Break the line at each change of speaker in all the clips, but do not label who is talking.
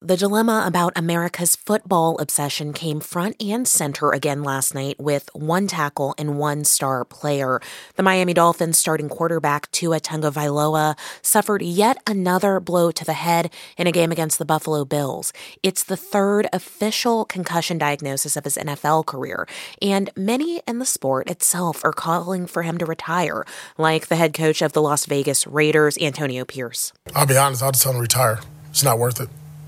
The dilemma about America's football obsession came front and center again last night with one tackle and one star player. The Miami Dolphins starting quarterback Tua Tagovailoa suffered yet another blow to the head in a game against the Buffalo Bills. It's the third official concussion diagnosis of his NFL career, and many in the sport itself are calling for him to retire, like the head coach of the Las Vegas Raiders, Antonio Pierce.
I'll be honest, I'll just tell him to retire. It's not worth it.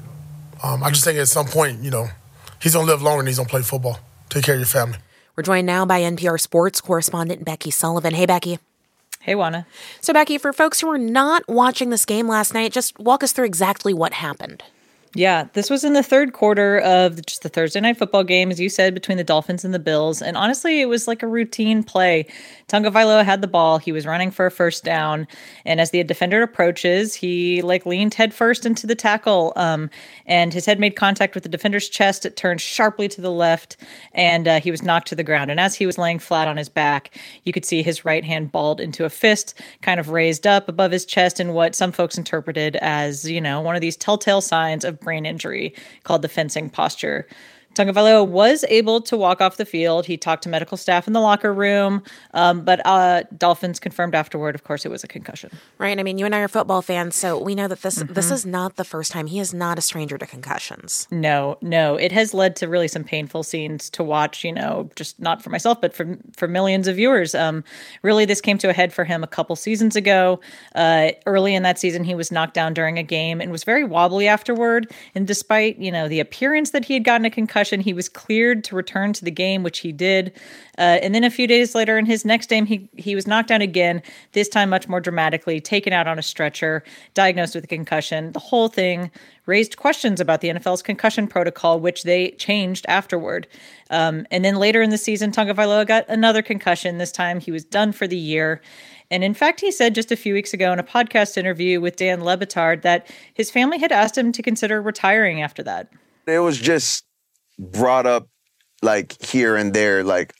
I just think at some point, he's going to live longer and he's going to play football. Take care of your family.
We're joined now by NPR sports correspondent Becky Sullivan. Hey, Becky.
Hey, Juana.
So, Becky, for folks who were not watching this game last night, just walk us through exactly what happened.
Yeah, this was in the third quarter of just the Thursday night football game, as you said, between the Dolphins and the Bills. And honestly, it was like a routine play. Tagovailoa had the ball. He was running for a first down. And as the defender approaches, he leaned head first into the tackle. And his head made contact with the defender's chest. It turned sharply to the left, and he was knocked to the ground. And as he was laying flat on his back, you could see his right hand balled into a fist, kind of raised up above his chest in what some folks interpreted as, one of these telltale signs of brain injury called the fencing posture. Tagovailoa was able to walk off the field. He talked to medical staff in the locker room, but Dolphins confirmed afterward, of course, it was a concussion.
Right. I mean, you and I are football fans, so we know that this is not the first time. He is not a stranger to concussions.
No. It has led to really some painful scenes to watch, just not for myself, but for millions of viewers. Really, this came to a head for him a couple seasons ago. Early in that season, he was knocked down during a game and was very wobbly afterward. And despite, the appearance that he had gotten a concussion, he was cleared to return to the game, which he did. And then a few days later in his next game, he was knocked down again, this time much more dramatically, taken out on a stretcher, diagnosed with a concussion. The whole thing raised questions about the NFL's concussion protocol, which they changed afterward. And then later in the season, Tagovailoa got another concussion. This time he was done for the year. And in fact, he said just a few weeks ago in a podcast interview with Dan Le Batard that his family had asked him to consider retiring after that.
It was just brought up here and there,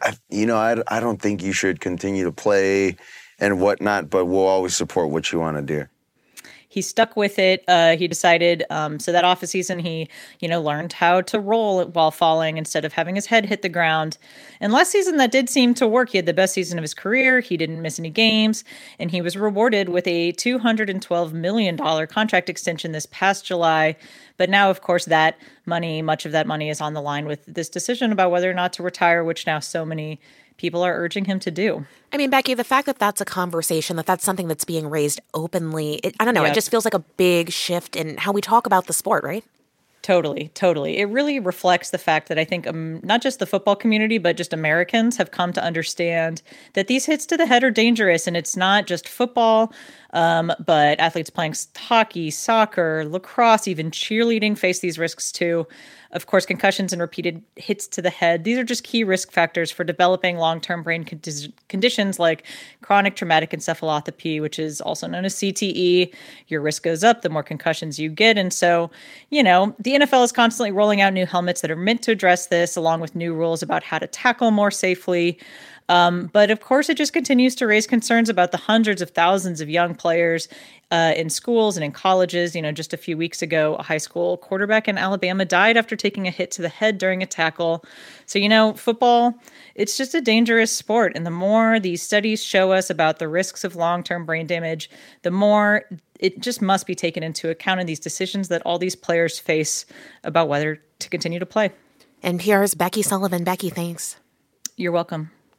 I don't think you should continue to play and whatnot, but we'll always support what you want to do.
He stuck with it. He decided, so that off season, he, learned how to roll while falling instead of having his head hit the ground. And last season, that did seem to work. He had the best season of his career. He didn't miss any games, and he was rewarded with a $212 million contract extension this past July. But now, of course, much of that money is on the line with this decision about whether or not to retire, which now so many people are urging him to do.
I mean, Becky, the fact that that's a conversation, that's something that's being raised openly, I don't know, It just feels like a big shift in how we talk about the sport, right?
Totally. It really reflects the fact that I think not just the football community, but just Americans have come to understand that these hits to the head are dangerous. And it's not just football, but athletes playing hockey, soccer, lacrosse, even cheerleading face these risks too. Of course, concussions and repeated hits to the head, these are just key risk factors for developing long-term brain conditions like chronic traumatic encephalopathy, which is also known as CTE. Your risk goes up the more concussions you get. And so, the NFL is constantly rolling out new helmets that are meant to address this, along with new rules about how to tackle more safely. But of course, it just continues to raise concerns about the hundreds of thousands of young players in schools and in colleges. Just a few weeks ago, a high school quarterback in Alabama died after taking a hit to the head during a tackle. So, football, it's just a dangerous sport. And the more these studies show us about the risks of long-term brain damage, the more it just must be taken into account in these decisions that all these players face about whether to continue to play.
NPR's Becky Sullivan. Becky, thanks.
You're welcome.